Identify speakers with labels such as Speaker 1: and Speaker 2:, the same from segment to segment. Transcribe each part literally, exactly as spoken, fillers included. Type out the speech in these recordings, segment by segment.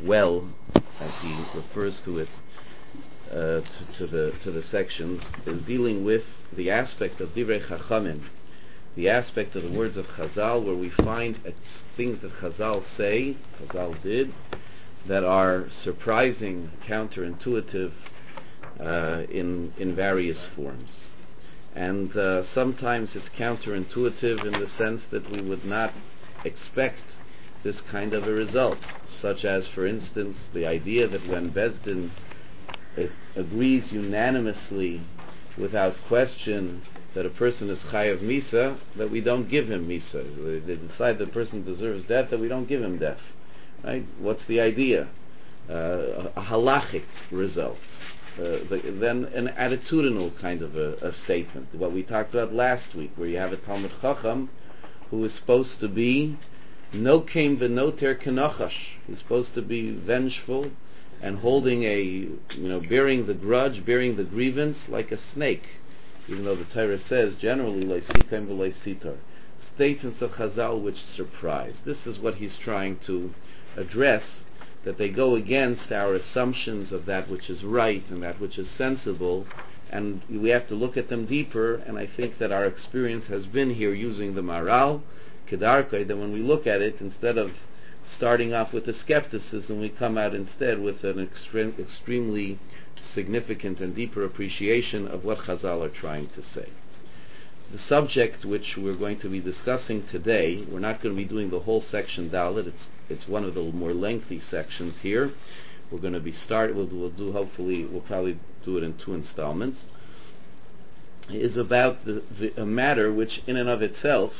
Speaker 1: well, as he refers to it, uh, to, to the to the sections, is dealing with the aspect of Divrei Chachamim, the aspect of the words of Chazal, where we find things that Chazal say, Chazal did, that are surprising, counterintuitive uh, in in various forms. And uh, sometimes it's counterintuitive in the sense that we would not expect this kind of a result, such as, for instance, the idea that when Bezdin it agrees unanimously, without question, that a person is chayav misa, that we don't give him misa. They, they decide the person deserves death, that we don't give him death. Right? What's the idea? Uh, a, a halachic result. Uh, the, then an attitudinal kind of a, a statement. What we talked about last week, where you have a Talmud Chacham who is supposed to be no kem v'noter kenachash. He's supposed to be vengeful and holding a, you know, bearing the grudge, bearing the grievance like a snake. Even though the Torah says generally loisikem v'loisitor. Statements of Chazal which surprise. This is what he's trying to address, that they go against our assumptions of that which is right and that which is sensible, and we have to look at them deeper. And I think that our experience has been here using the Maral, Kedarkai, that when we look at it, instead of starting off with a skepticism, we come out instead with an extreme, extremely significant and deeper appreciation of what Chazal are trying to say. The subject which we're going to be discussing today, we're not going to be doing the whole section Dalet. It's it's one of the more lengthy sections here. We're going to be start. We'll do, we'll do hopefully we'll probably do it in two installments. Is about the, the a matter which in and of itself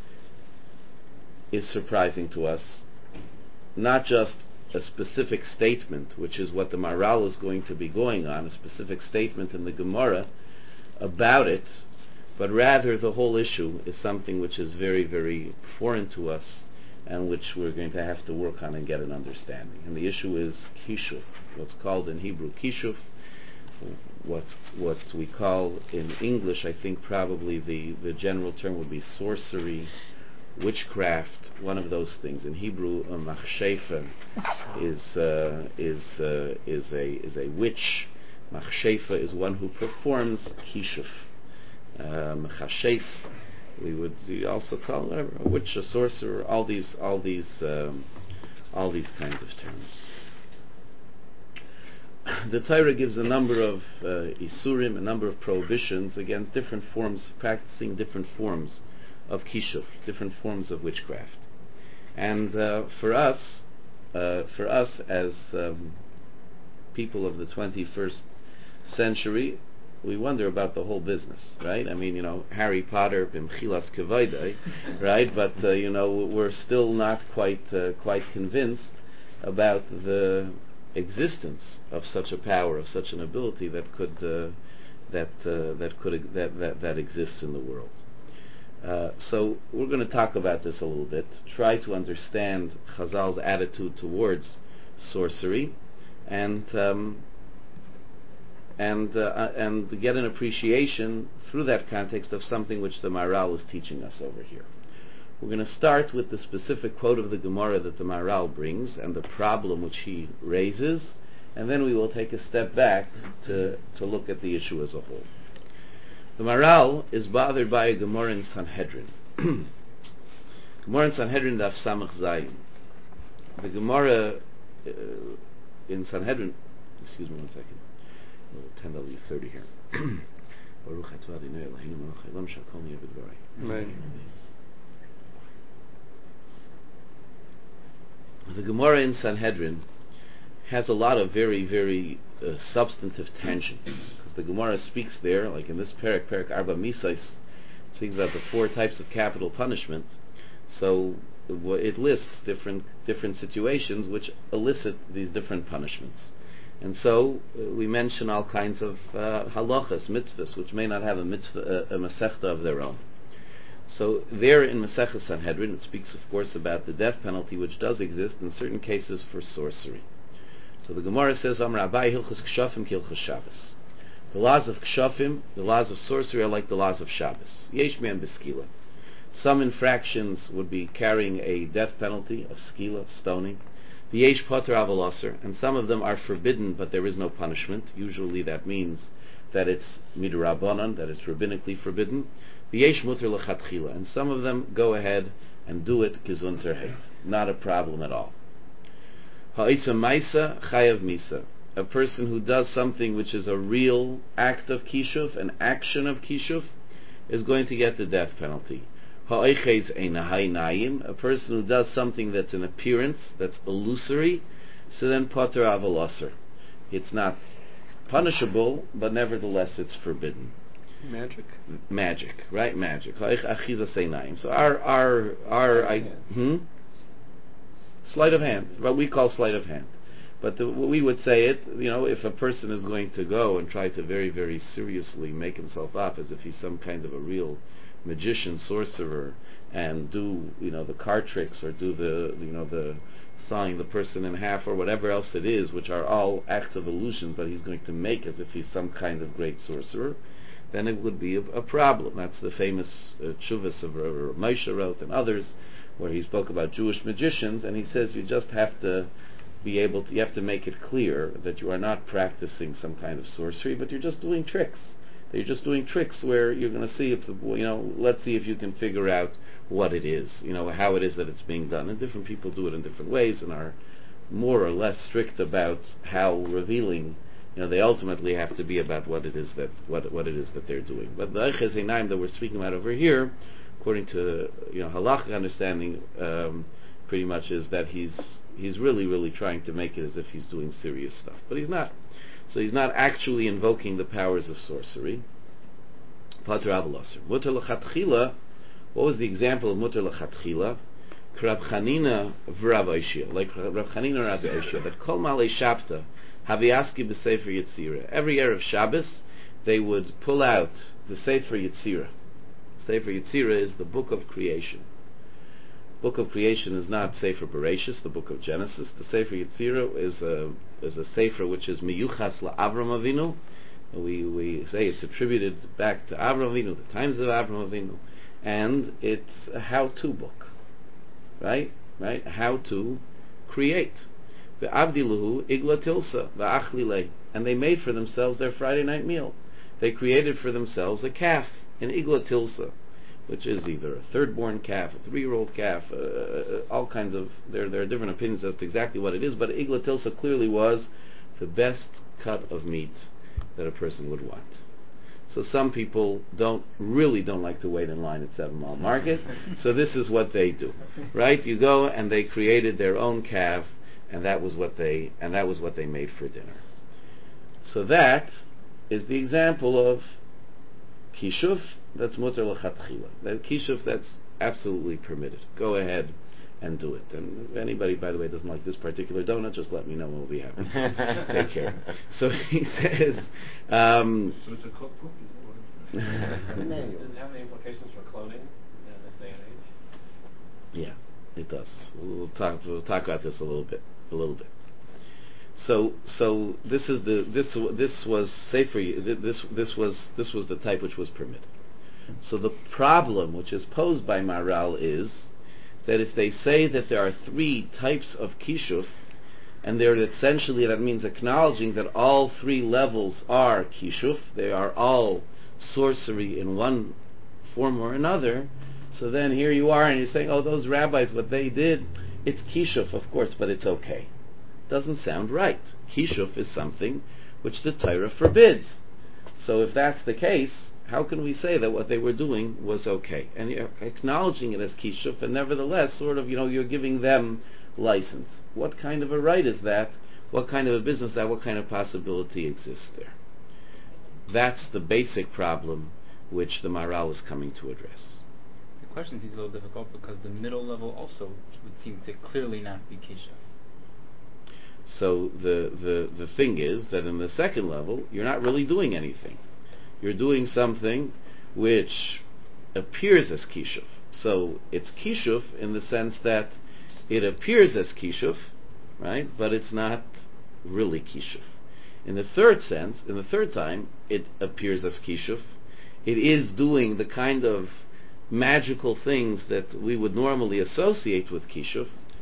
Speaker 1: is surprising to us. Not just a specific statement, which is what the Maral is going to be going on, a specific statement in the Gemara about it, but rather the whole issue is something which is very, very foreign to us and which we're going to have to work on and get an understanding. And the issue is kishuf, what's called in Hebrew kishuf, what's what we call in English, I think probably the, the general term would be sorcery, witchcraft, one of those things. In Hebrew, a machshefa is uh, is uh, is a is a witch. Machshefa is one who performs kishuf. Mechashef, we would also call it a witch, a sorcerer. All these, all these, um, all these kinds of terms. The Torah gives a number of uh, isurim, a number of prohibitions against different forms, practicing different forms of kishuf, different forms of witchcraft. And uh, for us, uh, for us as um, people of the twenty-first century, we wonder about the whole business, right? I mean, you know, Harry Potter, b'mchilas kevaydai, right? But uh, you know, we're still not quite uh, quite convinced about the existence of such a power, of such an ability that could uh, that uh, that could that, that that exists in the world. Uh, so we're going to talk about this a little bit, try to understand Chazal's attitude towards sorcery, and um, and uh, and get an appreciation through that context of something which the Maral is teaching us over here. We're going to start with the specific quote of the Gemara that the Maral brings and the problem which he raises, and then we will take a step back to, to look at the issue as a whole. The Maral is bothered by a Gemara in Sanhedrin. Gemara in Sanhedrin daf Samach Zayin. The Gemara uh, in Sanhedrin, excuse me one second, ten to thirty here. The Gemara in Sanhedrin has a lot of very, very uh, substantive tangents, because the Gemara speaks there, like in this Perek, Perek Arba Misais, speaks about the four types of capital punishment. So it lists different different situations which elicit these different punishments. And so uh, we mention all kinds of uh, halachas, mitzvahs, which may not have a mitzvah, uh, a masechta of their own. So there in Masechah Sanhedrin, it speaks, of course, about the death penalty, which does exist in certain cases for sorcery. So the Gemara says, Amar Abai Hilchos Kshafim Kilchos Shabbos. The laws of Kshafim, the laws of sorcery, are like the laws of Shabbos. Yesh me'em b'skila. Some infractions would be carrying a death penalty of skila, stoning. V'yesh poter aval aser, and some of them are forbidden, but there is no punishment. Usually that means that it's midrabanan, that it's rabbinically forbidden. V'yesh muter lechatchila, and some of them go ahead and do it gezunter heit, not a problem at all. Ha'isa maisa chayav misa, a person who does something which is a real act of kishuf, an action of kishuf, is going to get the death penalty. Ha'oichez einahai nayim, a person who does something that's an appearance, that's illusory, so then poter aval aser. It's not punishable, but nevertheless it's forbidden.
Speaker 2: Magic?
Speaker 1: Magic, right? Magic. So our, our, our, I, hmm? Sleight of hand, what we call sleight of hand. But the, we would say it, you know, if a person is going to go and try to very, very seriously make himself up as if he's some kind of a real magician, sorcerer, and do, you know, the card tricks, or do the, you know, the sawing the person in half, or whatever else it is, which are all acts of illusion, but he's going to make as if he's some kind of great sorcerer, then it would be a, a problem. That's the famous uh, Chuvas of uh, Moshe wrote and others, where he spoke about Jewish magicians, and he says you just have to be able to, you have to make it clear that you are not practicing some kind of sorcery, but you're just doing tricks. That you're just doing tricks where you're going to see if the, you know, let's see if you can figure out what it is, you know, how it is that it's being done. And different people do it in different ways and are more or less strict about how revealing, you know, they ultimately have to be about what it is that what what it is that they're doing. But the Eiches Einaim that we're speaking about over here, according to, you know, halachic understanding, um, pretty much is that he's he's really really trying to make it as if he's doing serious stuff, but he's not. So he's not actually invoking the powers of sorcery. Pater aval aser. Muter lechatchila. What was the example of muter lechatchila? Rav Chanina v'Rav Oishia, like Rav Chanina and Rav Oishia, that kol malei shabta haviaski b'sefer Yetzirah. Every Erev Shabbos, they would pull out the Sefer Yetzirah. Sefer Yetzirah is the book of creation. Book of creation is not Sefer Bereshis, the book of Genesis. The Sefer Yetzirah is a is a Sefer which is miyuchas la'Avram Avinu. We we say it's attributed back to Avram Avinu, the times of Avram Avinu, and it's a how-to book, right? Right? How to create. The Avdiluhu igla tilsa va'achlilei, and they made for themselves their Friday night meal. They created for themselves a calf, an igla tilsa, which is either a third-born calf, a three-year-old calf, uh, all kinds of, there, there are different opinions as to exactly what it is, but igla tilsa clearly was the best cut of meat that a person would want. So some people don't, really don't like to wait in line at Seven Mile Market, so this is what they do, right? You go and they created their own calf, and that was what they, and that was what they made for dinner. So that is the example of kishuf, that's muter lechatchila. That kishuf, that's absolutely permitted. Go ahead and do it. And if anybody, by the way, doesn't like this particular donut, just let me know, we'll be happy. Take care. So he says... Um,
Speaker 3: so it's a cookbook?
Speaker 2: Does it have any implications for cloning in this day and age?
Speaker 1: Yeah, it does. We'll talk, we'll talk about this a little bit. A little bit. So, so this is the this this was safer. This this was this was the type which was permitted. So the problem which is posed by Maharal is that if they say that there are three types of kishuf, and they're essentially, that means acknowledging that all three levels are kishuf, they are all sorcery in one form or another. So then here you are, and you're saying, oh, those rabbis, what they did, it's kishuf, of course, but it's okay. Doesn't sound right. Kishuf is something which the Torah forbids. So if that's the case, how can we say that what they were doing was okay? And you're acknowledging it as kishuf, and nevertheless, sort of, you know, you're giving them license. What kind of a right is that? What kind of a business is that? What kind of possibility exists there? That's the basic problem which the Maharal is coming to address.
Speaker 4: The question seems a little difficult because the middle level also would seem to clearly not be kishuf.
Speaker 1: So the, the, the thing is that in the second level, you're not really doing anything. You're doing something which appears as kishuf. So it's kishuf in the sense that it appears as kishuf, right? But it's not really kishuf. In the third sense, in the third time, it appears as kishuf. It is doing the kind of magical things that we would normally associate with kishuf.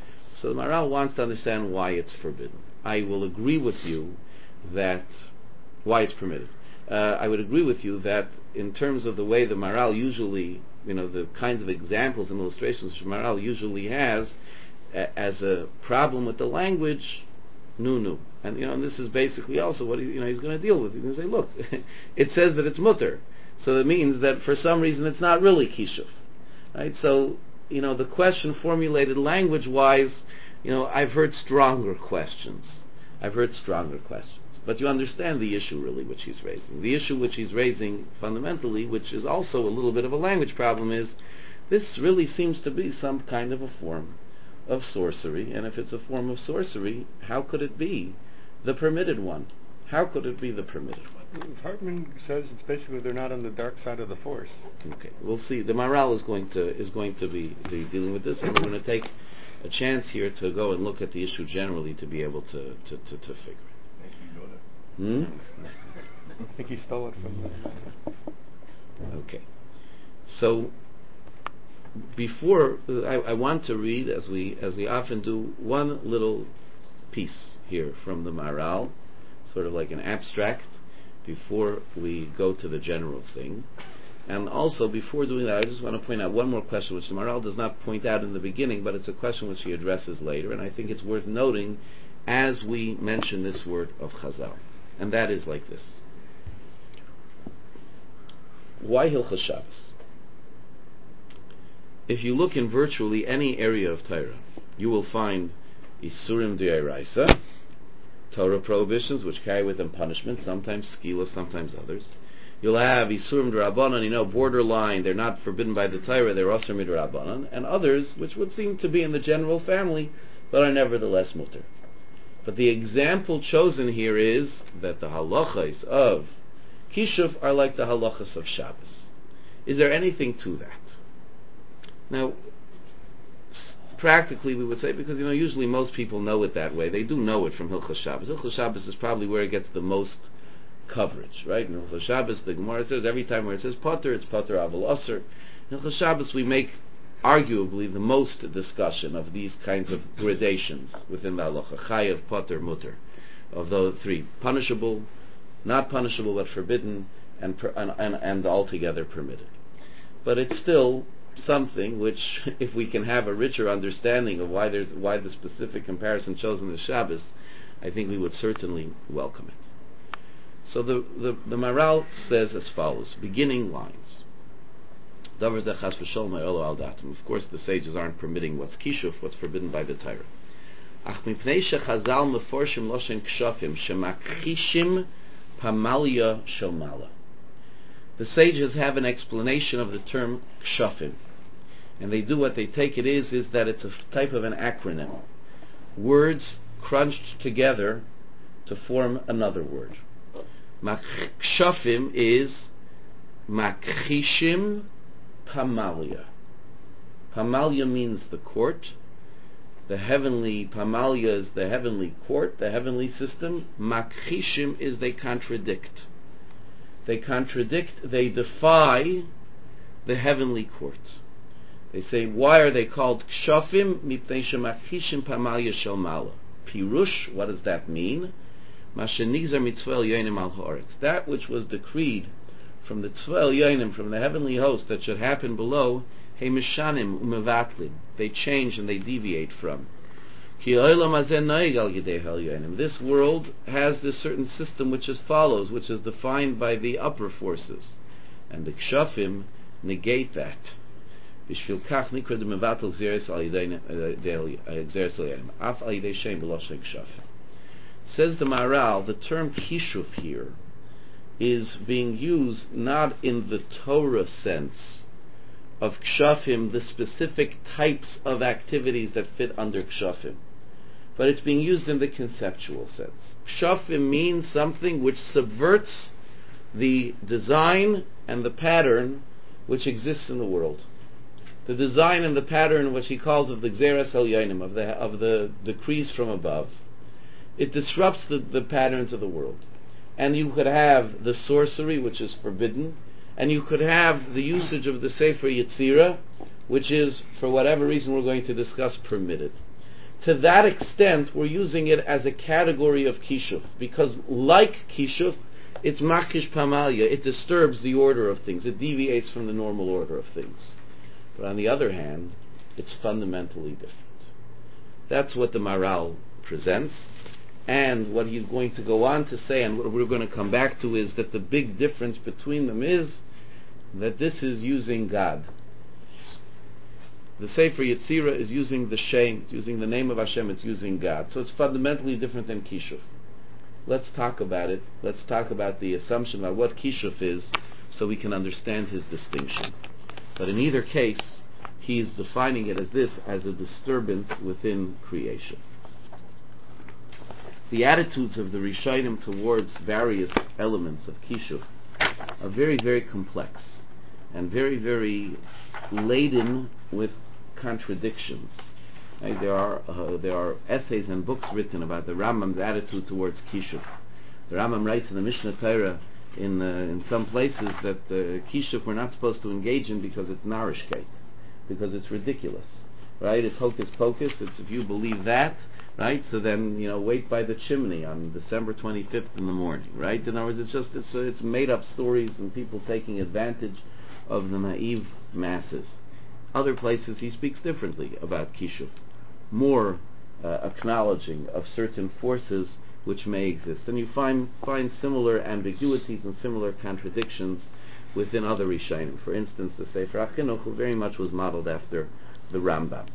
Speaker 1: So the Maharal wants to understand why it's forbidden. I will agree with you that why it's permitted. Uh, I would agree with you that in terms of the way the Maharal usually, you know, the kinds of examples and illustrations which Maharal usually has a, as a problem with the language, no, no. And, you know, and this is basically also what he, you know, he's going to deal with. He's going to say, look, it says that it's mutter. So it means that for some reason it's not really kishuf. Right? So, you know, the question formulated language-wise, you know, I've heard stronger questions. I've heard stronger questions. But you understand the issue really which he's raising. The issue which he's raising fundamentally, which is also a little bit of a language problem, is this really seems to be some kind of a form of sorcery. And if it's a form of sorcery, how could it be the permitted one? How could it be the permitted one?
Speaker 3: Hartman says it's basically they're not on the dark side of the force.
Speaker 1: Okay, we'll see. The Maharal is going to is going to be, be dealing with this, and we're going to take a chance here to go and look at the issue generally to be able to, to, to, to figure it. Hmm?
Speaker 3: I think he stole it from the...
Speaker 1: Okay. So, before, I, I want to read, as we as we often do, one little piece here from the Maharal, sort of like an abstract, before we go to the general thing. And also, before doing that, I just want to point out one more question, which the Maharal does not point out in the beginning, but it's a question which he addresses later, and I think it's worth noting as we mention this word of Chazal. And that is like this. Why Hilchos Shabbos? If you look in virtually any area of Torah, you will find Isurim D'Oraisa, Torah prohibitions which carry with them punishment, sometimes skila, sometimes others. You'll have Isurim D'Rabbanan, you know, borderline, they're not forbidden by the Torah, they're Asur Midrabbanan, and others which would seem to be in the general family, but are nevertheless mutter. But the example chosen here is that the halachas of Kishuf are like the halachas of Shabbos. Is there anything to that? Now, s- practically we would say, because you know usually most people know it that way, they do know it from Hilchos Shabbos. Hilchos Shabbos is probably where it gets the most coverage, right? In Hilchos Shabbos, the Gemara says every time where it says Potter, it's Potter Aval Asur. In Hilchos Shabbos we make arguably the most discussion of these kinds of gradations within the halacha, chayav, potter, mutter, of the three: punishable, not punishable but forbidden, and, per, and, and, and altogether permitted. But it's still something which, if we can have a richer understanding of why there's why the specific comparison chosen is Shabbos, I think we would certainly welcome it. So the the, the Maharal says as follows, beginning lines. Of course, the sages aren't permitting what's kishuf, what's forbidden by the Torah. The sages have an explanation of the term kshafim, and they do what they take it is is that it's a type of an acronym, words crunched together to form another word. Kshafim is makchishim Pamalia. Pamalia means the court. The heavenly Pamalia is the heavenly court, the heavenly system. Makchishim is they contradict. They contradict, they defy the heavenly court. They say, why are they called kshafim? Mipnei shemakchishim pamalia shel mala. Pirush, what does that mean? Mashenizar mitzvah yonim al haaretz. That which was decreed from the tzvel yonim, from the heavenly host, that should happen below, he mishanim umevatlim. They change and they deviate from. This world has this certain system which is follows, which is defined by the upper forces, and the kshafim negate that. Says the Maharal, the term kishuf here is being used not in the Torah sense of kshafim, the specific types of activities that fit under kshafim, but it's being used in the conceptual sense. Kshafim means something which subverts the design and the pattern which exists in the world. The design and the pattern which he calls of the Gzeras Elyonim, of the of the decrees from above. It disrupts the, the patterns of the world. And you could have the sorcery, which is forbidden, and you could have the usage of the Sefer Yetzirah, which is, for whatever reason we're going to discuss, permitted. to that extent we're using it as a category of kishuf, because like kishuf, it's makish pamalia, it disturbs the order of things, it deviates from the normal order of things. But on the other hand, it's fundamentally different. That's what the Maral presents, and what he's going to go on to say, and what we're going to come back to, is that the big difference between them is that this is using God. The Sefer Yetzirah is using the Shem, it's using the name of Hashem, it's using God. So it's fundamentally different than Kishuf. Let's talk about it. Let's talk about the assumption about what Kishuf is, so we can understand his distinction. But in either case, he is defining it as this, as a disturbance within creation. The attitudes of the Rishonim towards various elements of Kishuf are very, very complex and very, very laden with contradictions. Right? There are uh, there are essays and books written about the Rambam's attitude towards Kishuf. The Rambam writes in the Mishnah Torah in uh, in some places that uh, Kishuf we're not supposed to engage in because it's narishkeit, because it's ridiculous. Right? It's hocus pocus. It's if you believe that, right? So then, you know, wait by the chimney on December twenty-fifth in the morning, right? In other words, it's just it's uh, it's made up stories and people taking advantage of the naive masses. Other places he speaks differently about Kishuf, more uh, acknowledging of certain forces which may exist, and you find find similar ambiguities and similar contradictions within other Rishonim. For instance, the Sefer HaChinuch, who very much was modeled after the Rambam.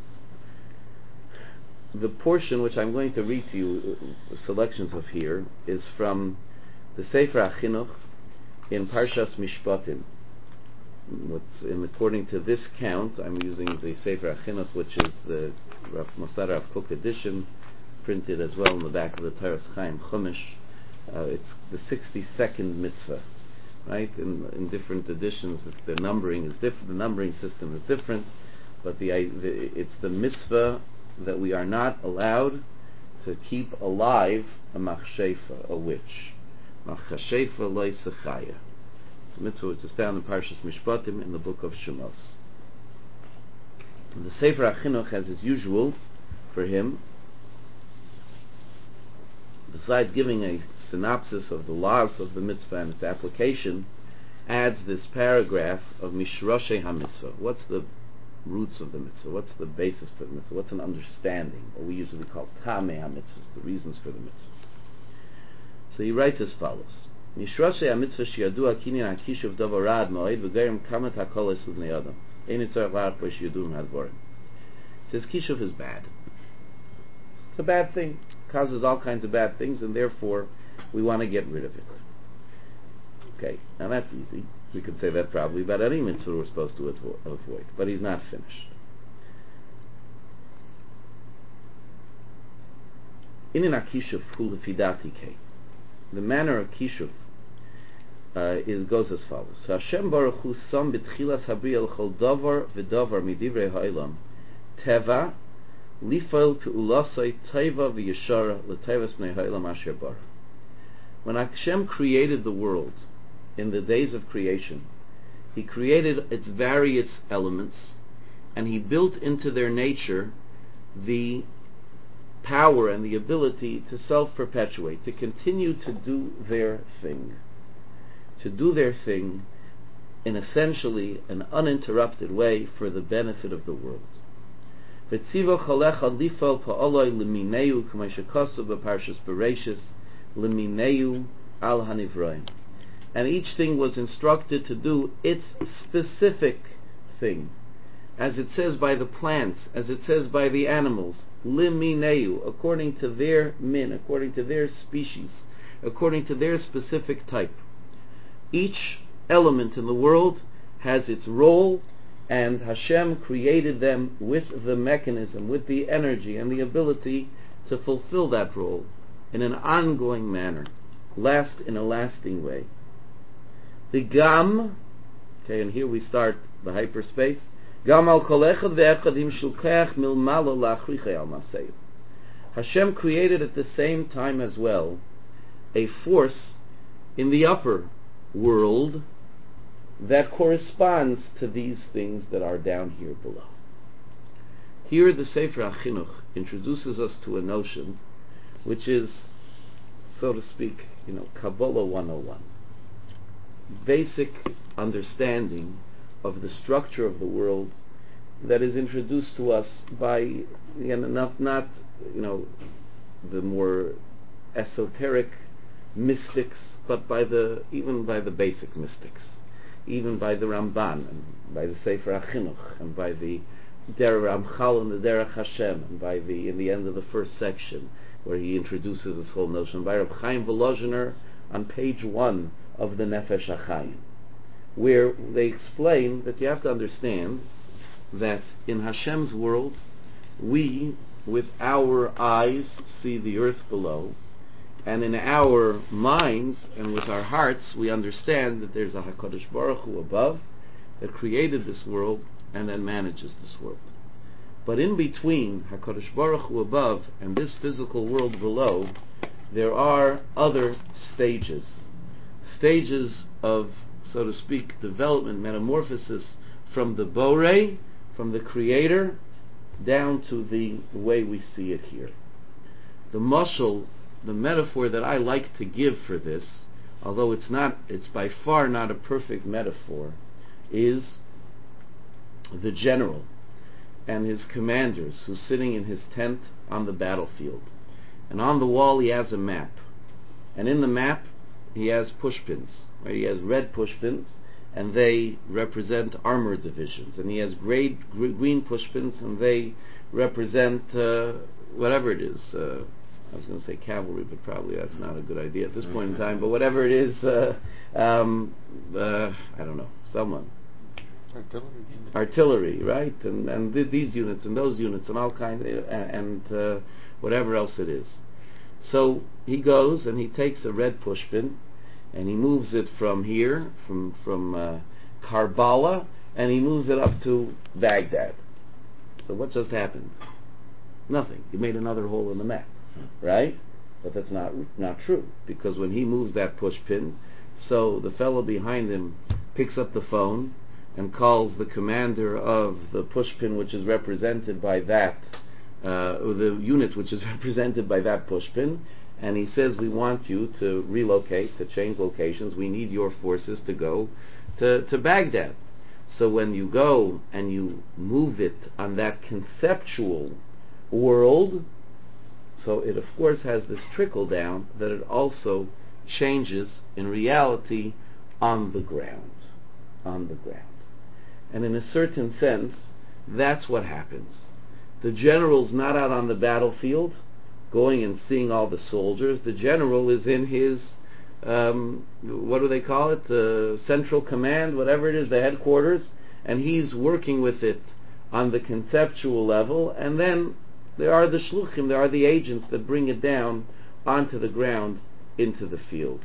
Speaker 1: The portion which I'm going to read to you, uh, selections of here, is from the Sefer HaChinuch in Parshas Mishpatim. What's in, according to this count, I'm using the Sefer HaChinuch, which is the Rav Mosar Rav Kook edition, printed as well in the back of the Toras Chaim Chumash. Uh, it's the sixty-second mitzvah, right? In, in different editions, the numbering is different. The numbering system is different, but the, the it's the mitzvah that we are not allowed to keep alive a machshefa, a witch. Machshefa lo sechaya. It's a mitzvah which is found in Parshas Mishpatim in the book of Shemos. And the Sefer HaChinuch, as is usual for him, besides giving a synopsis of the laws of the mitzvah and its application, adds this paragraph of Mishroshe HaMitzvah. What's the roots of the mitzvah? What's the basis for the mitzvah? What's an understanding? What we usually call Tamei HaMitzvahs, the reasons for the mitzvahs. So he writes as follows: Mishroshe HaMitzvah sheyadu kinyan hakishuv davar rad moed v'gerim kamat hakol es l'bnei adam. Ein itzarech la'arach bo sheyadun hadvorim. Says Kishuv is bad. It's a bad thing. It causes all kinds of bad things, and therefore we want to get rid of it. Okay, now that's easy. We could say that probably about any mitzvah we're supposed to avo- avoid. But he's not finished. Inin hakishuv hu lefidati kei. The manner of Kishuf uh, is, goes as follows. So Hashem Baruch Hu sam b'tchilas habriya l'chol davar v'davar midivrei ha'olam teva lifol pe'ulasai teva v'yeshara l'tevas b'nei ha'olam asher bara. When Hashem created the world in the days of creation, He created its various elements, and He built into their nature the power and the ability to self-perpetuate, to continue to do their thing, to do their thing in essentially an uninterrupted way for the benefit of the world. V'tzivo cholecha lifol pa'oloi l'mineu k'may shekostu b'parshas Bereishis l'mineu al hanivroim. And each thing was instructed to do its specific thing, as it says by the plants, as it says by the animals, limineu, according to their min, according to their species, according to their specific type. Each element in the world has its role, and Hashem created them with the mechanism, with the energy and the ability to fulfill that role in an ongoing manner, last in a lasting way. The gam, okay, and here we start the hyperspace. Gam al kol echad ve'echad im shulkeach milmalo la'achrichei al maseyu. Hashem created at the same time as well a force in the upper world that corresponds to these things that are down here below. Here the Sefer HaChinuch introduces us to a notion which is, so to speak, you know, Kabbalah one oh one. Basic understanding of the structure of the world that is introduced to us by, again, not, not you know, the more esoteric mystics, but by the even by the basic mystics, even by the Ramban and by the Sefer HaChinuch and by the Derech Ramchal and the Derech Hashem, and by the in the end of the first section where he introduces this whole notion, by Reb Chaim Volozhiner on page one of the Nefesh HaChaim, where they explain that you have to understand that in Hashem's world, we, with our eyes, see the earth below, and in our minds and with our hearts, we understand that there's a HaKadosh Baruch Hu above that created this world and then manages this world. But in between HaKadosh Baruch Hu above and this physical world below, there are other stages. Stages of, so to speak, development, metamorphosis from the Borei, from the Creator, down to the way we see it here. The mashal, the metaphor that I like to give for this, although it's not, it's by far not a perfect metaphor, is the general and his commanders who's sitting in his tent on the battlefield. And on the wall he has a map. And in the map he has pushpins. Right? He has red pushpins, and they represent armor divisions. And he has gray, green pushpins, and they represent uh, whatever it is. Uh, I was going to say cavalry, but probably that's not a good idea at this point in time. But whatever it is, uh, um, uh, I don't know, someone.
Speaker 3: Artillery.
Speaker 1: Artillery, right? And and th- these units and those units and all kinds, of, and uh, whatever else it is. So he goes and he takes a red pushpin, and he moves it from here, from from uh, Karbala, and he moves it up to Baghdad. So what just happened? Nothing. He made another hole in the map, right? But that's not not true, because when he moves that pushpin, so the fellow behind him picks up the phone and calls the commander of the pushpin, which is represented by that, uh, or the unit which is represented by that pushpin, and he says, we want you to relocate, to change locations, we need your forces to go to, to Baghdad. So when you go and you move it on that conceptual world, so it of course has this trickle down that it also changes in reality on the ground. On the ground. And in a certain sense, that's what happens. The general's not out on the battlefield going and seeing all the soldiers. The general is in his, um, what do they call it, uh, central command, whatever it is, the headquarters, and he's working with it on the conceptual level, and then there are the shluchim, there are the agents that bring it down onto the ground, into the field.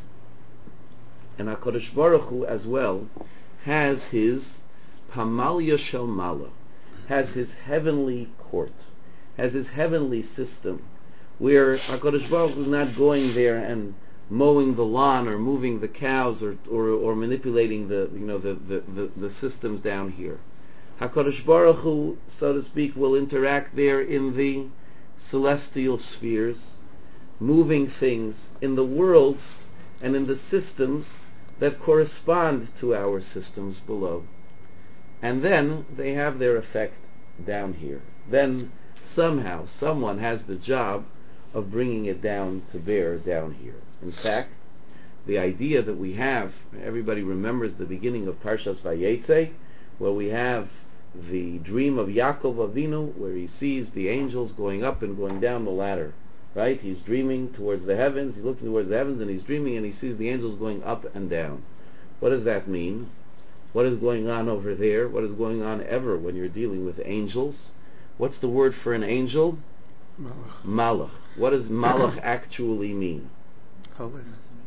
Speaker 1: And HaKadosh Baruch Hu as well has his Pamalia Shel Mala, has his heavenly court, has his heavenly system, where HaKadosh Baruch Hu is not going there and mowing the lawn or moving the cows or or, or manipulating the you know the, the, the, the systems down here. HaKadosh Baruch Hu, so to speak, will interact there in the celestial spheres, moving things in the worlds and in the systems that correspond to our systems below. And then they have their effect down here. Then somehow someone has the job of bringing it down to bear down here. In fact, the idea that we have, everybody remembers the beginning of Parshas Vayetze, where we have the dream of Yaakov Avinu, where he sees the angels going up and going down the ladder. Right? He's dreaming towards the heavens, he's looking towards the heavens, and he's dreaming, and he sees the angels going up and down. What does that mean? What is going on over there? What is going on ever when you're dealing with angels? What's the word for an angel?
Speaker 3: Malach.
Speaker 1: Malach. What does Malach actually mean?
Speaker 3: Holy.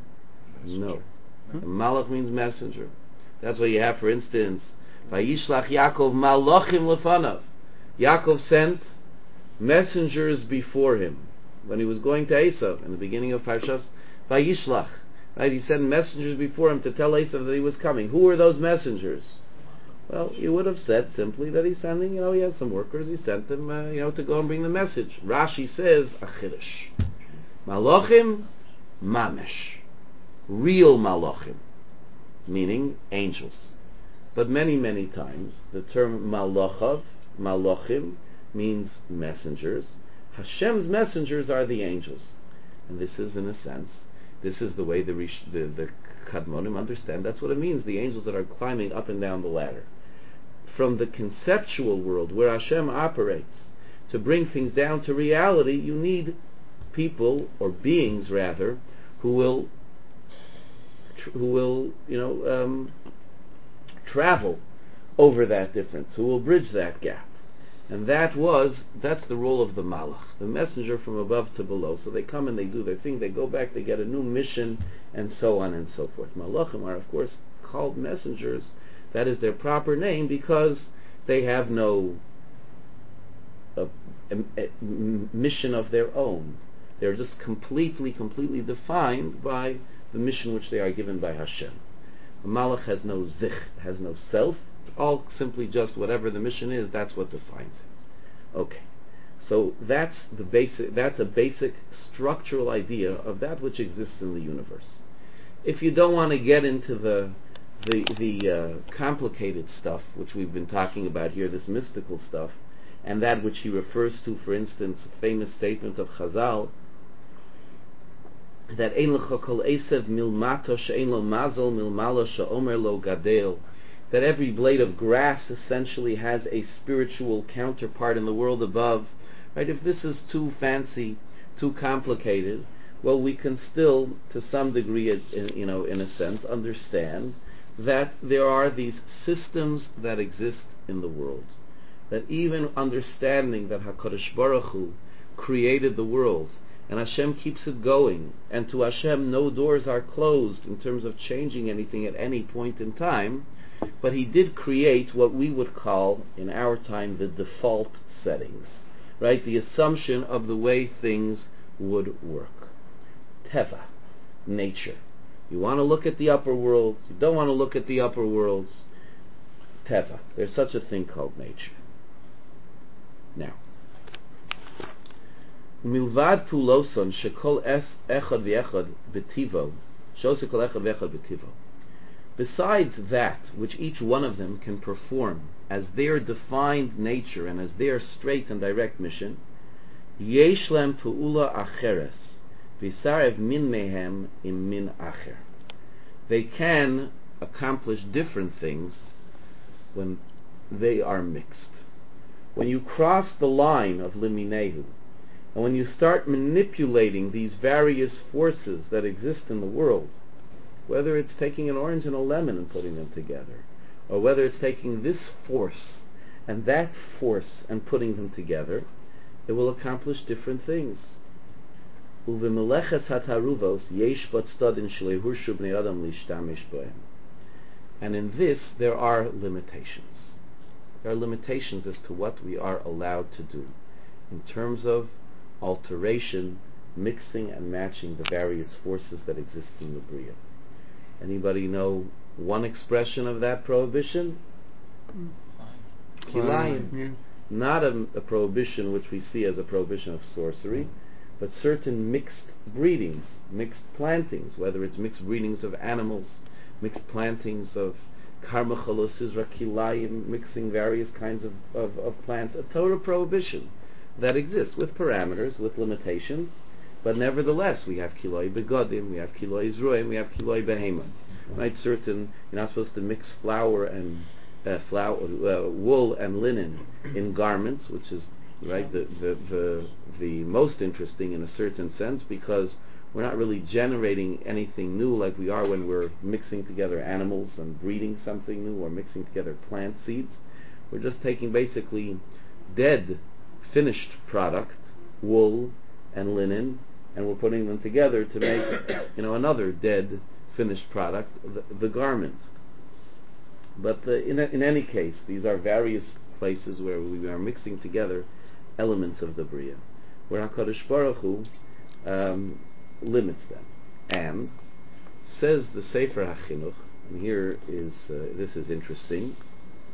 Speaker 1: No.
Speaker 3: Hmm?
Speaker 1: Malach means messenger. That's why you have, for instance, Vayishlach Yaakov Malachim Lefanav. Yaakov sent messengers before him. When he was going to Esav, in the beginning of Parshas Vayishlach, right? He sent messengers before him to tell Esav that he was coming. Who were those messengers? Well, you would have said simply that he's sending, you know, he has some workers, he sent them, uh, you know, to go and bring the message. Rashi says, Achirish. Malachim, Mamesh. Real Malachim. Meaning angels. But many, many times, the term Malachav, Malachim, means messengers. Hashem's messengers are the angels. And this is, in a sense, this is the way the, Rish, the, the Kadmonim understand. That's what it means, the angels that are climbing up and down the ladder. From the conceptual world where Hashem operates, to bring things down to reality, you need people, or beings rather, who will, tr- who will, you know, um, travel over that difference, who will bridge that gap. And that was, that's the role of the Malach, the messenger from above to below. So they come and they do their thing, they go back, they get a new mission, and so on and so forth. Malachim are, of course, called messengers. That is their proper name because they have no uh, a, a mission of their own. They're just completely, completely defined by the mission which they are given by Hashem. A Malach has no zich, has no self. It's all simply just whatever the mission is, that's what defines it. Okay. So that's the basic that's a basic structural idea of that which exists in the universe. If you don't want to get into the the the uh, complicated stuff which we've been talking about here, this mystical stuff, and that which he refers to, for instance, a famous statement of Chazal, that ein lecha kol esev milmato she'ein lo mazal milmala she'omer lo gadel, that every blade of grass essentially has a spiritual counterpart in the world above. Right? If this is too fancy, too complicated, well, we can still, to some degree, in, you know, in a sense, understand that there are these systems that exist in the world. That even understanding that HaKadosh Baruch Hu created the world, and Hashem keeps it going, and to Hashem no doors are closed in terms of changing anything at any point in time, but He did create what we would call, in our time, the default settings, right? The assumption of the way things would work. Teva, nature. You want to look at the upper worlds, you don't want to look at the upper worlds. Teva. There's such a thing called nature. Now, milvad puloson shekol echad v'echad betivo, shos shekol echad v'echad betivo. Besides that which each one of them can perform as their defined nature and as their straight and direct mission, yesh lem pu'ula acheres v'sarev min mehem im min acher. They can accomplish different things when they are mixed. When you cross the line of liminehu, and when you start manipulating these various forces that exist in the world, whether it's taking an orange and a lemon and putting them together, or whether it's taking this force and that force and putting them together, it will accomplish different things. And in this there are limitations. There are limitations as to what we are allowed to do in terms of alteration, mixing and matching the various forces that exist in the Bria. Anybody know one expression of that prohibition? Kilayim.
Speaker 3: Yeah.
Speaker 1: Not a, a prohibition which we see as a prohibition of sorcery, but certain mixed breedings, mixed plantings, whether it's mixed breedings of animals, mixed plantings of karmachalos, kilayim, mixing various kinds of, of, of plants, a Torah prohibition that exists with parameters, with limitations, but nevertheless we have kiloi begodim, we have kiloi izroim, we have kiloi behema. Right? Certain, you're not supposed to mix flour and uh, flour, uh, wool and linen in garments, which is right the, the the the most interesting in a certain sense, because we're not really generating anything new like we are when we're mixing together animals and breeding something new, or mixing together plant seeds. We're just taking basically dead finished product, wool and linen, and we're putting them together to make you know another dead finished product, the, the garment. But uh, in a, in any case, these are various places where we are mixing together elements of the Bria, where HaKadosh Baruch Hu um, limits them. And says the Sefer HaChinuch, and here is uh, this is interesting.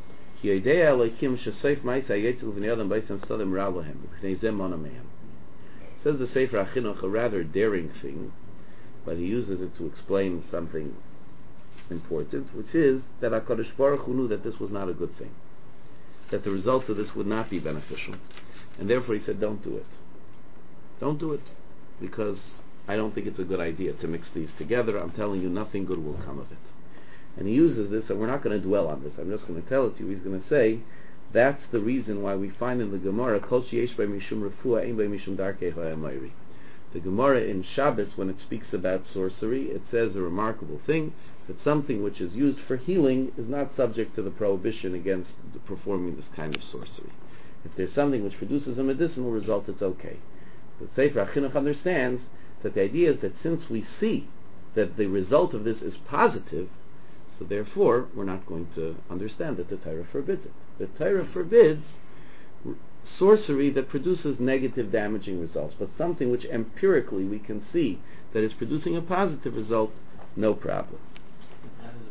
Speaker 1: Ki yodea Elokim shesoif ma'aseh hayotzel v'nei adam b'asem stodim ra lahem v'pnei zeh mana mehem. Says the Sefer HaChinuch, a rather daring thing, but he uses it to explain something important, which is that HaKadosh Baruch Hu knew that this was not a good thing, that the results of this would not be beneficial, and therefore he said, don't do it. Don't do it, because I don't think it's a good idea to mix these together. I'm telling you, nothing good will come of it. And he uses this, and we're not going to dwell on this, I'm just going to tell it to you. He's going to say, that's the reason why we find in the Gemara, Kol sheyesh bei mishum refuah, ein bei mishum darkei ha'amayri. The Gemara in Shabbos, when it speaks about sorcery, it says a remarkable thing, that something which is used for healing is not subject to the prohibition against performing this kind of sorcery. If there's something which produces a medicinal result, it's okay. The Sefer HaChinuch understands that the idea is that since we see that the result of this is positive, so therefore we're not going to understand that the Torah forbids it. The Torah forbids sorcery that produces negative, damaging results, but something which empirically we can see that is producing a positive result, no problem.
Speaker 5: How does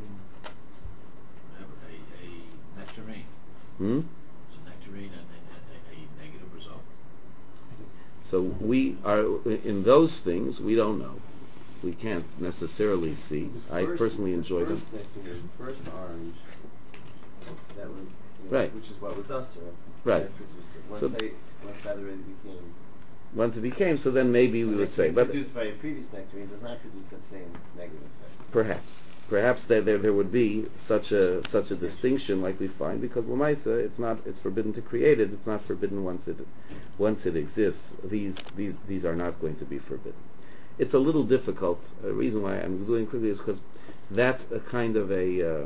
Speaker 5: it have a, a nectarine?
Speaker 1: Hmm?
Speaker 5: It's a nectarine and a, a, a negative result.
Speaker 1: So we are, in those things, we don't know. We can't necessarily see.
Speaker 6: The
Speaker 1: I
Speaker 6: first-
Speaker 1: personally
Speaker 6: the
Speaker 1: enjoy
Speaker 6: first
Speaker 1: them.
Speaker 6: nectarine, the first orange, that was, you know,
Speaker 1: Right.
Speaker 6: which is what was usher.
Speaker 1: Right.
Speaker 6: That produced it. Once
Speaker 1: So-
Speaker 6: they, once that already became.
Speaker 1: Once it became, so then maybe we
Speaker 6: the
Speaker 1: would say,
Speaker 6: nectarine
Speaker 1: but
Speaker 6: produced by a previous nectarine does not produce that same negative effect.
Speaker 1: perhaps, perhaps there, there there would be such a such a distinction like we find, because Lamaisa, it's not it's forbidden to create it. It's not forbidden once it once it exists. These these these are not going to be forbidden. It's a little difficult. The reason why I'm doing quickly is because that's a kind of a uh,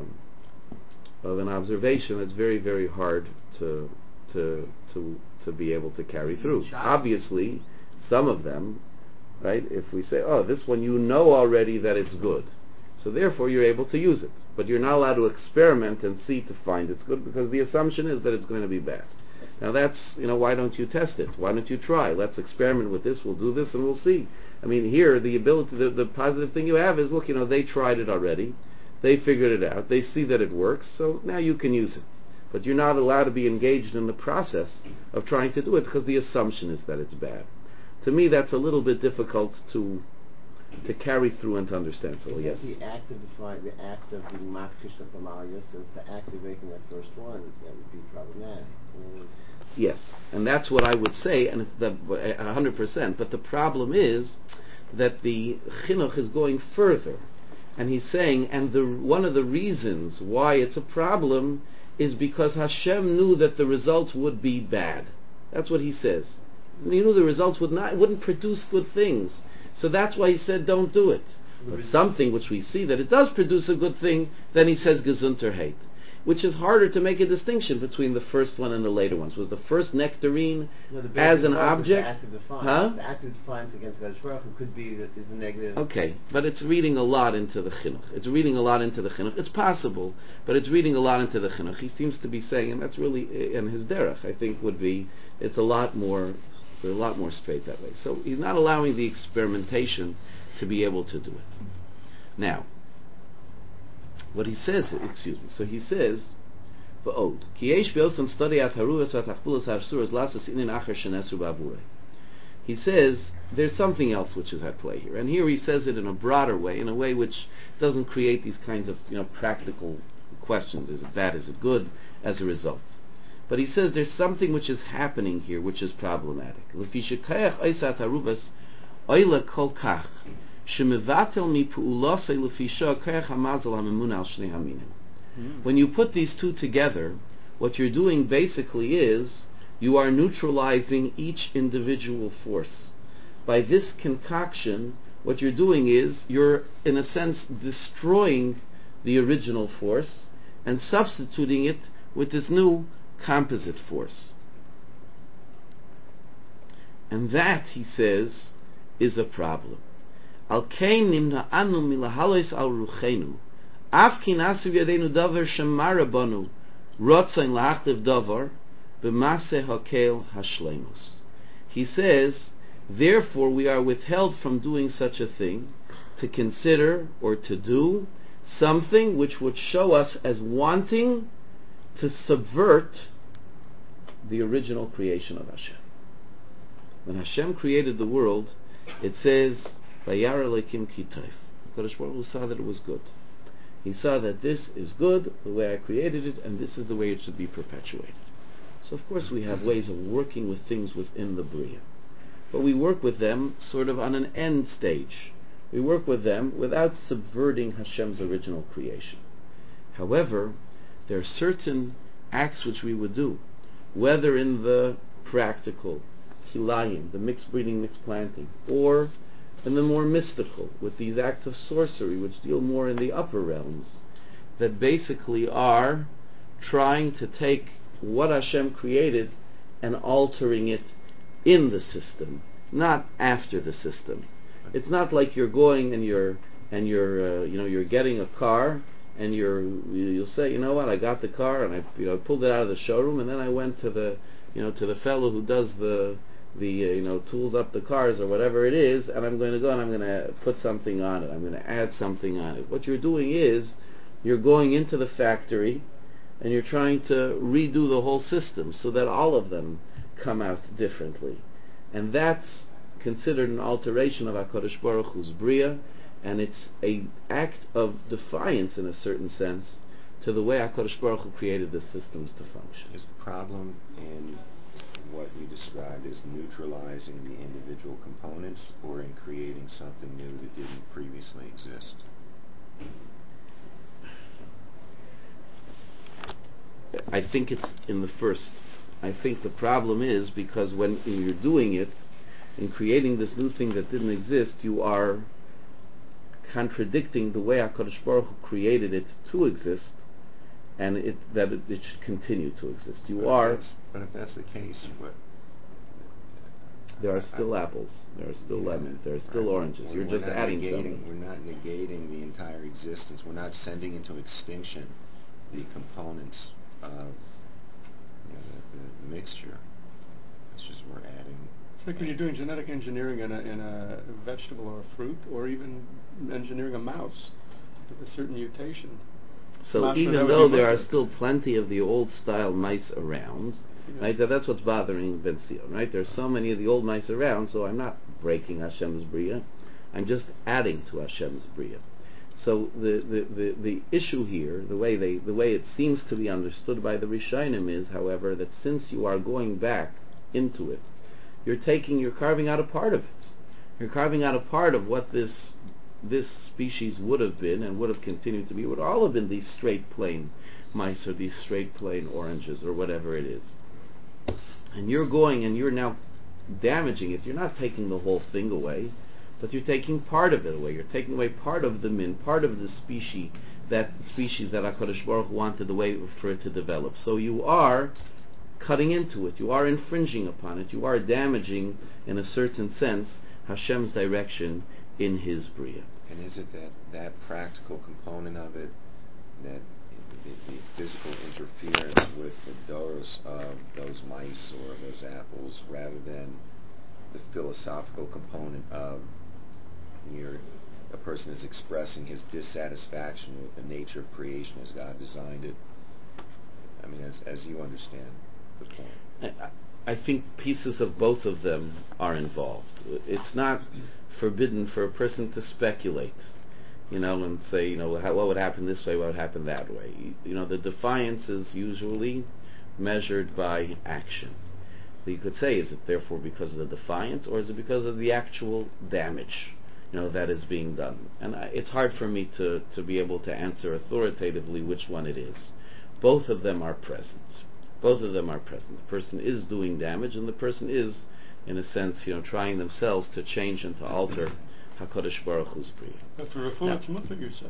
Speaker 1: of an observation that's very very hard to to to to be able to carry through. Obviously, some of them, right? If we say, oh, this one you know already that it's good, so therefore you're able to use it, but you're not allowed to experiment and see to find it's good, because the assumption is that it's going to be bad. Now that's, you know, why don't you test it? Why don't you try? Let's experiment with this, we'll do this, and we'll see. I mean, here, the ability, the, the positive thing you have is, look, you know, they tried it already, they figured it out, they see that it works, so now you can use it. But you're not allowed to be engaged in the process of trying to do it, because the assumption is that it's bad. To me, that's a little bit difficult to to carry through and to understand. So,
Speaker 6: Is
Speaker 1: yes.
Speaker 6: that the act of define, the act of being makfish of Amalia, so it's to activating that first one, that would be problematic. In other words,
Speaker 1: Yes, and that's what I would say, and a hundred percent. But the problem is that the chinuch is going further, and he's saying, and the one of the reasons why it's a problem is because Hashem knew that the results would be bad. That's what he says. He knew the results would not, wouldn't produce good things, so that's why he said, don't do it. But something which we see that it does produce a good thing, then he says gesunter hate, which is harder to make a distinction between the first one and the later ones. Was the first nectarine
Speaker 6: no, the
Speaker 1: as an
Speaker 6: result is
Speaker 1: object?
Speaker 6: The act of defiance.
Speaker 1: Huh?
Speaker 6: The act of defiance against Kadosh Baruch Hu could be that is the negative.
Speaker 1: Okay, but it's reading a lot into the chinuch. It's reading a lot into the chinuch. It's possible, but it's reading a lot into the chinuch. He seems to be saying, and that's really in his derech, I think, would be, it's a lot more, a lot more straight that way. So he's not allowing the experimentation to be able to do it. Now, what he says, excuse me, so he says, V'od, ki yesh be'osan study at haruas at achbulas harsuras lasas inin acher shenesu b'avurei. He says there's something else which is at play here, and here he says it in a broader way, in a way which doesn't create these kinds of, you know, practical questions. Is it bad? Is it good? As a result, but he says there's something which is happening here which is problematic. L'fi shekayach oisat haruvas oila kol kach shemevatel mi pu'ulosei l'fi shekayach hamazal hamemun al shnei haminim. When you put these two together, what you're doing basically is you are neutralizing each individual force. By this concoction, what you're doing is you're, in a sense, destroying the original force and substituting it with this new composite force. And that, he says, is a problem. Al-kain nimna anu milahalois al ruchenu. Af ki nasiv yadeinu davar shemara banu rotzain la'achliv davar b'maseh hakel hashleimus. He says, therefore we are withheld from doing such a thing, to consider or to do something which would show us as wanting to subvert the original creation of Hashem. When Hashem created the world, it says, Vayar Elokim ki tov. HaKadosh Baruch Hu saw that it was good. He saw that this is good, the way I created it, and this is the way it should be perpetuated. So of course we have ways of working with things within the Bria. But we work with them sort of on an end stage. We work with them without subverting Hashem's original creation. However, there are certain acts which we would do, whether in the practical, kilayim, the mixed breeding, mixed planting, or in the more mystical, with these acts of sorcery, which deal more in the upper realms, that basically are trying to take what Hashem created and altering it in the system, not after the system. It's not like you're going and you're and you're uh, you know you're getting a car and you're you'll say, you know what, I got the car and I you know pulled it out of the showroom and then I went to the you know to the fellow who does the the uh, you know tools up the cars or whatever it is, and I'm going to go and I'm going to put something on it. I'm going to add something on it. What you're doing is you're going into the factory and you're trying to redo the whole system so that all of them come out differently. And that's considered an alteration of HaKadosh Baruch Hu's Bria, and it's an act of defiance in a certain sense to the way HaKadosh Baruch Hu created the systems to function.
Speaker 7: Is the problem in what you described as neutralizing the individual components, or in creating something new that didn't previously exist?
Speaker 1: I think it's in the first. I think the problem is because when you're doing it, in creating this new thing that didn't exist, you are contradicting the way HaKadosh Baruch Hu created it to exist, and it, that it, it should continue to exist. You
Speaker 7: but
Speaker 1: are.
Speaker 7: If but if that's the case, what?
Speaker 1: There are still I, apples. There are still yeah, lemons. There are still right. oranges.
Speaker 7: We're,
Speaker 1: You're
Speaker 7: we're
Speaker 1: just adding
Speaker 7: negating,
Speaker 1: something.
Speaker 7: We're not negating the entire existence. We're not sending into extinction the components of you know, the, the mixture. It's just we're adding.
Speaker 3: It's like when you're doing genetic engineering in a, in a vegetable or a fruit, or even engineering a mouse with a certain mutation.
Speaker 1: So even though there are still plenty of the old style mice around, yeah. right? That, that's what's bothering Ben Zion, right? There's so many of the old mice around, so I'm not breaking Hashem's Bria. I'm just adding to Hashem's Bria. So the, the, the, the issue here, the way they the way it seems to be understood by the Rishonim is, however, that since you are going back into it, you're taking, you're carving out a part of it. You're carving out a part of what this this species would have been and would have continued to be, would all have been these straight plain mice or these straight plain oranges or whatever it is. And you're going and you're now damaging it. You're not taking the whole thing away, but you're taking part of it away. You're taking away part of the min, part of the species, that species that HaKadosh Baruch Hu wanted the way for it to develop. So you are cutting into it. You are infringing upon it. You are damaging, in a certain sense, Hashem's direction in His Bria.
Speaker 7: And is it that that practical component of it, that the, the physical interference with the dose of those mice or those apples, rather than the philosophical component of your, a person is expressing his dissatisfaction with the nature of creation as God designed it? I mean, as as you understand the point.
Speaker 1: I, I think pieces of both of them are involved. It's not forbidden for a person to speculate, you know, and say, you know, how, what would happen this way, what would happen that way. You, you know, the defiance is usually measured by action. But you could say, is it therefore because of the defiance, or is it because of the actual damage, you know, that is being done? And I, it's hard for me to, to be able to answer authoritatively which one it is. Both of them are present. Both of them are present. The person is doing damage, and the person is, in a sense, you know, trying themselves to change and to alter HaKadosh Baruch Hu's Bria.
Speaker 3: But for refuah, it's mutter, you said.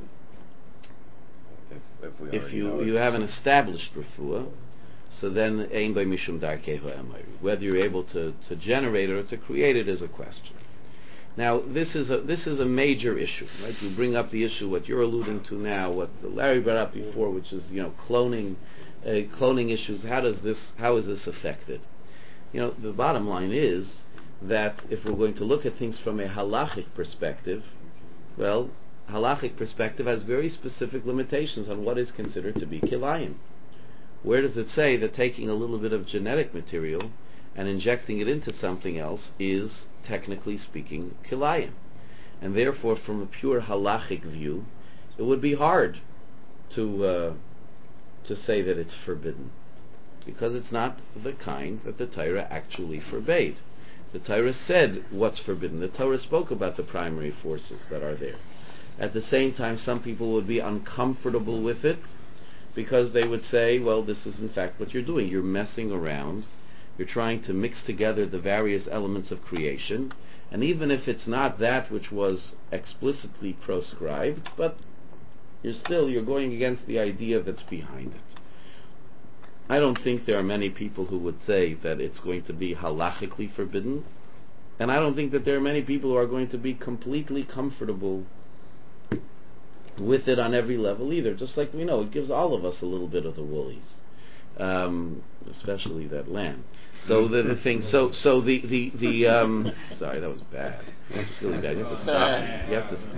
Speaker 7: If, if, we
Speaker 1: if you
Speaker 7: know
Speaker 1: you have an established refuah, so then ein by mishum darkei ha'emori. Whether you're able to, to generate it or to create it is a question. Now, this is a this is a major issue, right? You bring up the issue what you're alluding to now, what Larry brought up before, which is, you know, cloning, uh, cloning issues. How does this how is this affected? You know, the bottom line is that if we're going to look at things from a halachic perspective, well, halachic perspective has very specific limitations on what is considered to be kilayim. Where does it say that taking a little bit of genetic material and injecting it into something else is, technically speaking, kilayim? And therefore, from a pure halachic view, it would be hard to uh, to say that it's forbidden, because it's not the kind that the Torah actually forbade. The Torah said what's forbidden. The Torah spoke about the primary forces that are there. At the same time, some people would be uncomfortable with it, because they would say, well, this is in fact what you're doing. You're messing around. You're trying to mix together the various elements of creation, and even if it's not that which was explicitly proscribed, but you're still, you're going against the idea that's behind it. I don't think there are many people who would say that it's going to be halachically forbidden, and I don't think that there are many people who are going to be completely comfortable with it on every level either. Just like we know, it gives all of us a little bit of the woolies, um, especially that lamb. So the, the thing, so so the the the um, sorry, that was bad. It's really bad. You have to stop. You have to.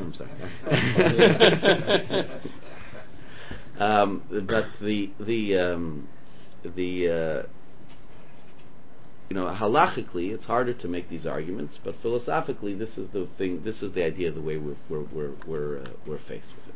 Speaker 1: I'm sorry. um, but the the um, the uh, you know, halachically, it's harder to make these arguments, but philosophically, this is the thing. This is the idea. The way we're we're we're we're, uh, we're faced with it.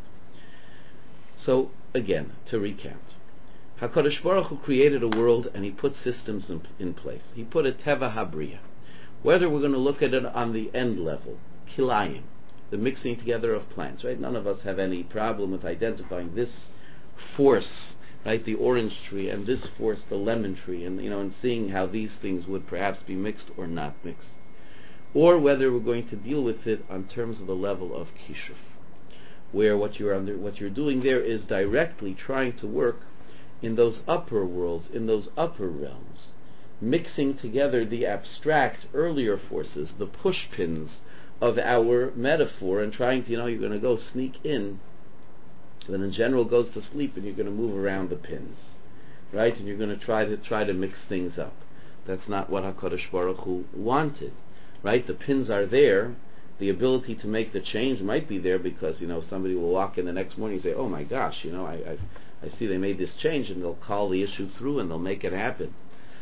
Speaker 1: So again, to recount. HaKadosh Baruch Hu created a world and He put systems in, in place. He put a Teva Habriya. Whether we're going to look at it on the end level, kilayim, the mixing together of plants, right? None of us have any problem with identifying this force, right, the orange tree, and this force, the lemon tree, and you know, and seeing how these things would perhaps be mixed or not mixed. Or whether we're going to deal with it on terms of the level of kishuf, where what you're under, what you're doing there is directly trying to work in those upper worlds, in those upper realms, mixing together the abstract earlier forces, the push pins of our metaphor, and trying to, you know, you're going to go sneak in, then the general goes to sleep and you're going to move around the pins, right? And you're going to try to try to mix things up. That's not what HaKadosh Baruch Hu wanted, right? The pins are there. The ability to make the change might be there because, you know, somebody will walk in the next morning and say, oh my gosh, you know, I, I I see they made this change, and they'll call the issue through and they'll make it happen.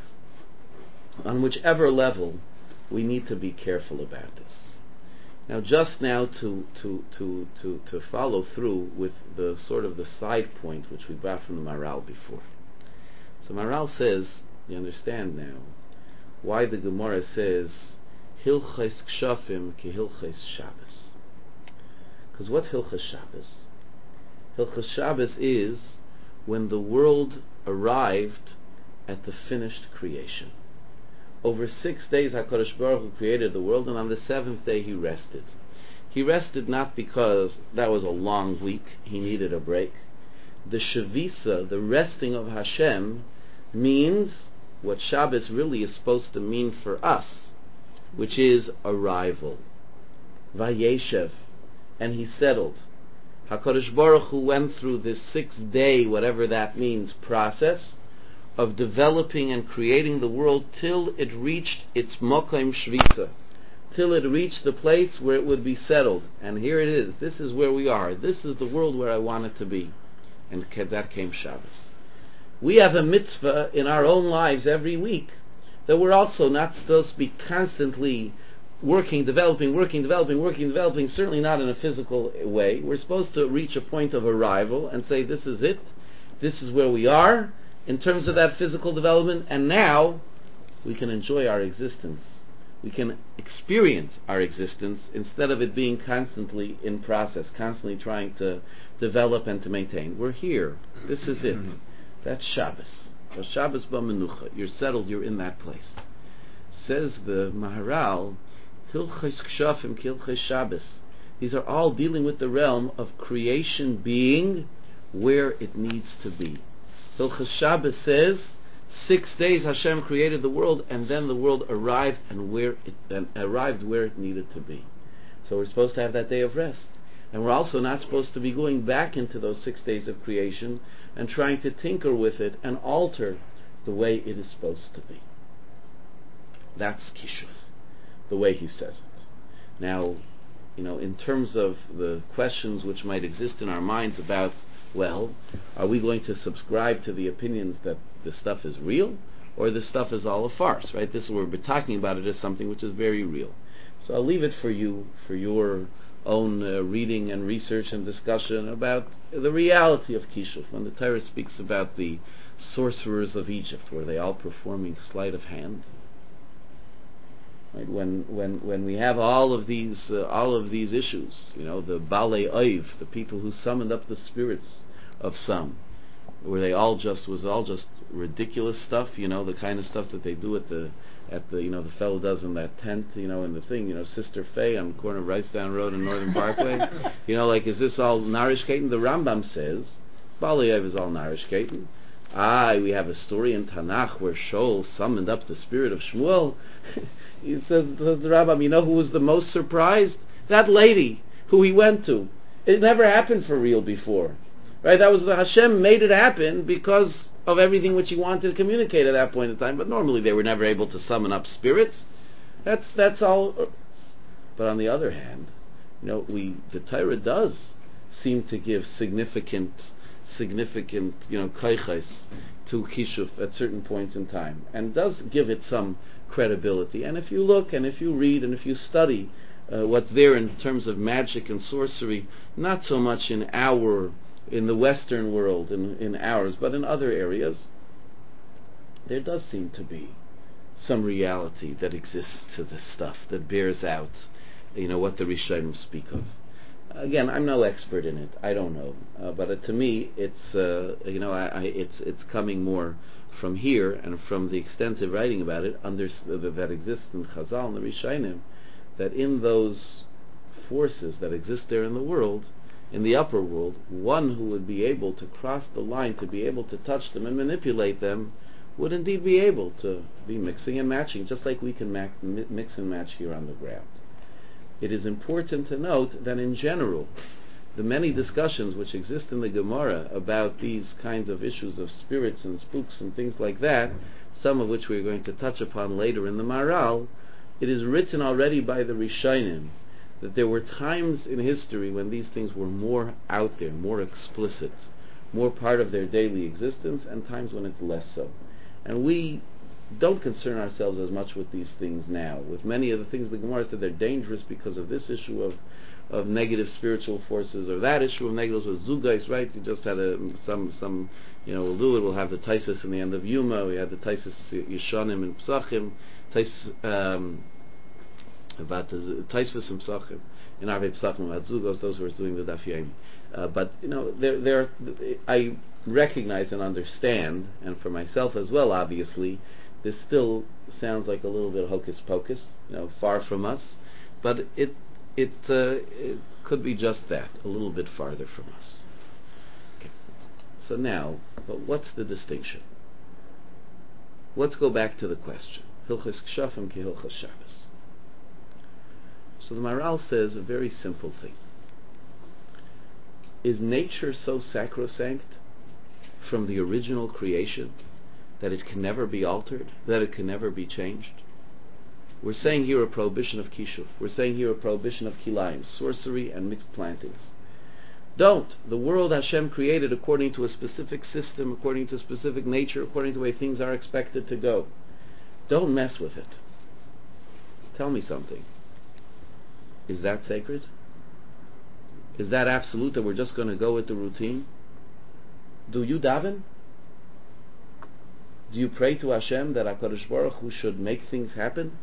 Speaker 1: On whichever level, we need to be careful about this. Now, just now to to to to, to follow through with the sort of the side point which we brought from the Maharal before. So Maharal says, you understand now, why the Gemara says, Hilchos Kshafim ki Hilchos Shabbos. Because what's Hilchos Shabbos? Hilchos Shabbos is when the world arrived at the finished creation. Over six days HaKadosh Baruch Hu created the world, and on the seventh day He rested. He rested not because that was a long week, He needed a break. The Shavisa, the resting of Hashem, means what Shabbos really is supposed to mean for us, which is arrival. Vayeshev, and He settled. HaKadosh Baruch Hu went through this six-day, whatever that means, process of developing and creating the world till it reached its Mokaim Shvisa, till it reached the place where it would be settled. And here it is. This is where we are. This is the world where I want it to be. And that came Shabbos. We have a mitzvah in our own lives every week that we're also not supposed to be constantly working, developing, working, developing, working, developing, certainly not in a physical way. We're supposed to reach a point of arrival and say, this is it, this is where we are in terms of that physical development, and now we can enjoy our existence. We can experience our existence instead of it being constantly in process, constantly trying to develop and to maintain. We're here. This is it. That's Shabbos. Shabbos b'menucha. You're settled, you're in that place. Says the Maharal, Hilchos Kshafim ki Hilchos Shabbos. These are all dealing with the realm of creation being where it needs to be. Hilchos Shabbos says, six days Hashem created the world, and then the world arrived and where it and arrived where it needed to be. So we're supposed to have that day of rest. And we're also not supposed to be going back into those six days of creation and trying to tinker with it and alter the way it is supposed to be. That's Kishuf, the way he says it. Now, you know, in terms of the questions which might exist in our minds about Well, are we going to subscribe to the opinions that this stuff is real, or this stuff is all a farce, right? This is what we're talking about it as something which is very real. So I'll leave it for you, for your own uh, reading and research and discussion about the reality of Kishuf. When the Torah speaks about the sorcerers of Egypt, were they all performing sleight of hand? Right? When when when we have all of these uh, all of these issues, you know, the Balei Oiv, the people who summoned up the spirits of some, were they all just was all just ridiculous stuff? You know, the kind of stuff that they do at the at the you know the fellow does in that tent, you know, in the thing, you know, Sister Faye on the corner of Ricedown Road and Northern Parkway. You know, like, is this all Narishkeiten? The Rambam says Balei Oiv is all Narishkeiten. Ah, we have a story in Tanakh where Shaul summoned up the spirit of Shmuel. He says to the Rambam, you know who was the most surprised? That lady who he went to. It never happened for real before. Right? That was the Hashem made it happen because of everything which he wanted to communicate at that point in time. But normally they were never able to summon up spirits. That's that's all. But on the other hand, you know, we the Torah does seem to give significant significant, you know, kaiches to Kishuf at certain points in time, and does give it some credibility. And if you look, and if you read, and if you study uh, what's there in terms of magic and sorcery, not so much in our, in the Western world, in, in ours, but in other areas, there does seem to be some reality that exists to this stuff, that bears out, you know, what the Rishonim speak of. Again, I'm no expert in it. I don't know, uh, but uh, to me, it's uh, you know, I, I, it's it's coming more from here and from the extensive writing about it under, uh, that exists in Chazal and the Rishonim, that in those forces that exist there in the world, in the upper world, one who would be able to cross the line, to be able to touch them and manipulate them, would indeed be able to be mixing and matching, just like we can mac- mix and match here on the ground. It is important to note that in general, the many discussions which exist in the Gemara about these kinds of issues of spirits and spooks and things like that, some of which we're going to touch upon later in the Maharal, it is written already by the Rishonim that there were times in history when these things were more out there, more explicit, more part of their daily existence, and times when it's less so. And we don't concern ourselves as much with these things now. With many of the things the Gemara said they're dangerous because of this issue of of negative spiritual forces, or that issue of negatives with Zugais, right? You just had a, some, some, you know, we'll do it, we'll have the Taisus in the end of Yuma, we had the Taisus Yeshanim and Psachim, Taisus, um, about the Taisus and Psachim, in Arvei Psachim, about Zugos, those who are doing the Daf Yomi. Uh, but, you know, there, there, I recognize and understand, and for myself as well, obviously, this still sounds like a little bit hocus pocus, you know, far from us, but it it, uh, it could be just that, a little bit farther from us. Okay. So now, but what's the distinction? Let's go back to the question. Hilchos Kshafim ki Hilchos Shabbos. So the Maharal says a very simple thing. Is nature so sacrosanct from the original creation that it can never be altered, that it can never be changed? We're saying here a prohibition of kishuf. We're saying here a prohibition of kilayim, sorcery and mixed plantings. Don't. The world Hashem created according to a specific system, according to a specific nature, according to the way things are expected to go. Don't mess with it. Tell me something. Is that sacred? Is that absolute, that we're just going to go with the routine? Do you daven? Do you pray to Hashem that HaKadosh Baruch Hu should make things happen?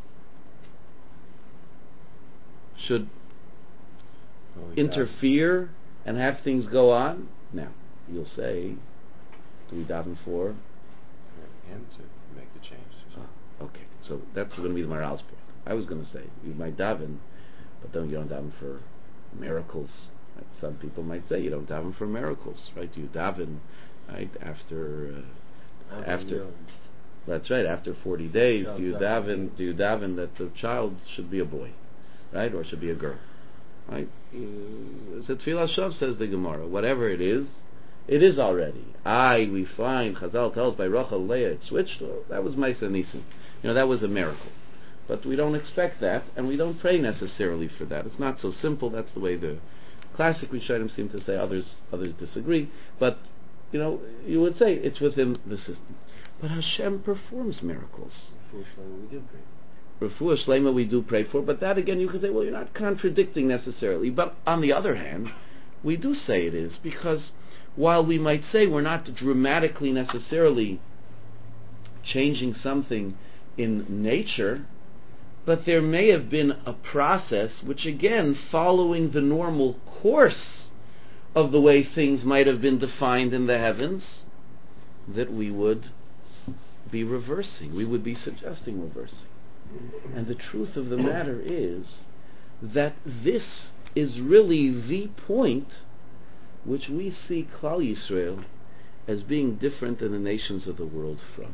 Speaker 1: Should
Speaker 6: Oh,
Speaker 1: interfere and have things go on? Now, you'll say, do we daven for?
Speaker 7: Him to make the change.
Speaker 1: Oh, okay, so that's going to be the Maharal's point. I was going to say, you might daven, but then you don't daven for miracles. Right? Some people might say you don't daven for miracles, right? You daven, right, after... Uh, after that's right, after forty days, do you daven do you daven that the child should be a boy, right, or should be a girl, right? So Tfilah Shav, says the Gemara, whatever it is, it is already. I we find Chazal tells by Rachel Leah it switched. Well, that was Maisa Nisim, you know, that was a miracle, but we don't expect that, and we don't pray necessarily for that. It's not so simple. That's the way the Classic Rishonim seem to say, others others disagree, but you know, you would say it's within the system. But Hashem performs miracles.
Speaker 6: Unfortunately, we do pray.
Speaker 1: Refuah Shlema we do pray for, but that again you could say, well, you're not contradicting necessarily. But on the other hand, we do say it is, because while we might say we're not dramatically necessarily changing something in nature, but there may have been a process which, again, following the normal course of the way things might have been defined in the heavens, that we would be reversing, we would be suggesting reversing. And the truth of the matter is that this is really the point which we see Klal Yisrael as being different than the nations of the world from.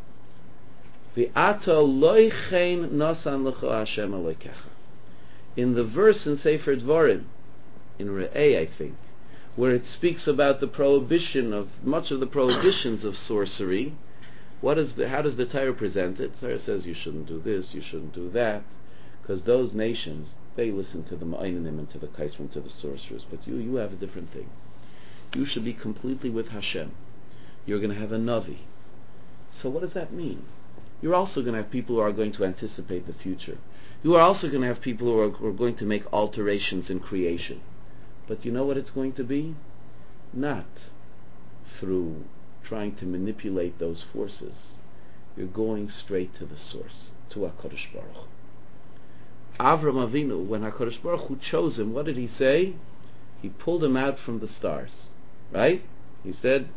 Speaker 1: In the verse in Sefer Dvarim, in Re'eh, I think, where it speaks about the prohibition of, much of the prohibitions of sorcery, what is the, how does the Torah present it? Torah says you shouldn't do this, you shouldn't do that, because those nations, they listen to the Ma'inanim and to the Kaisrim, to the sorcerers, but you, you have a different thing. You should be completely with Hashem. You're going to have a Navi. So what does that mean? You're also going to have people who are going to anticipate the future. You are also going to have people who are, who are going to make alterations in creation. But you know what it's going to be? Not through trying to manipulate those forces. You're going straight to the source, to HaKadosh Baruch Hu. Avram Avinu, when HaKadosh Baruch Hu chose him, what did he say? He pulled him out from the stars. Right? He said,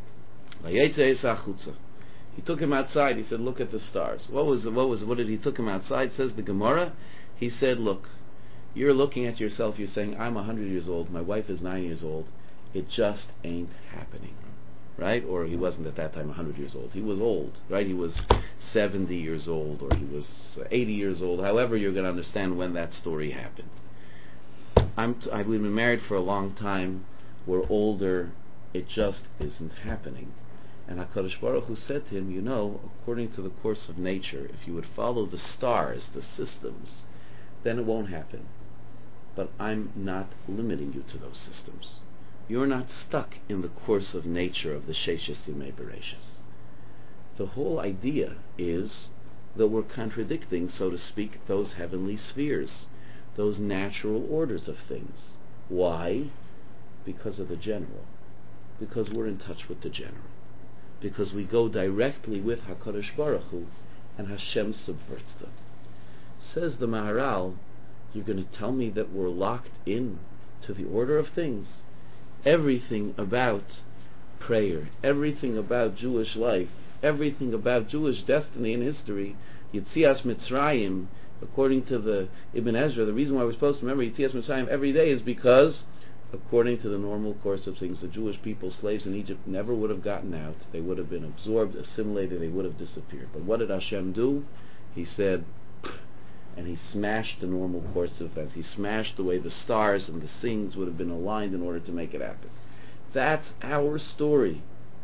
Speaker 1: he took him outside. He said, look at the stars. What was what was what did he took him outside? Says the Gemara. He said, look, you're looking at yourself, you're saying, I'm a hundred years old, my wife is nine years old, it just ain't happening. Right? Or he wasn't at that time a hundred years old. He was old, right? He was seventy years old, or he was eighty years old. However, you're going to understand when that story happened. I'm t- I've been married for a long time. We're older. It just isn't happening. And HaKadosh Baruch Hu said to him, you know, according to the course of nature, if you would follow the stars, the systems, then it won't happen. But I'm not limiting you to those systems. You're not stuck in the course of nature of the Sheshes Yimei Bereshis. The whole idea is that we're contradicting, so to speak, those heavenly spheres, those natural orders of things. Why? Because of the general. Because we're in touch with the general. Because we go directly with HaKadosh Baruch Hu, and Hashem subverts them. Says the Maharal, you're going to tell me that we're locked in to the order of things? Everything about prayer, everything about Jewish life, everything about Jewish destiny and history, Yetzias Mitzrayim, according to the Ibn Ezra, the reason why we're supposed to remember Yetzias Mitzrayim every day is because, according to the normal course of things, the Jewish people, slaves in Egypt, never would have gotten out. They would have been absorbed, assimilated, they would have disappeared. But what did Hashem do? He said, and he smashed the normal course of events. He smashed the way the stars and the things would have been aligned in order to make it happen. That's our story.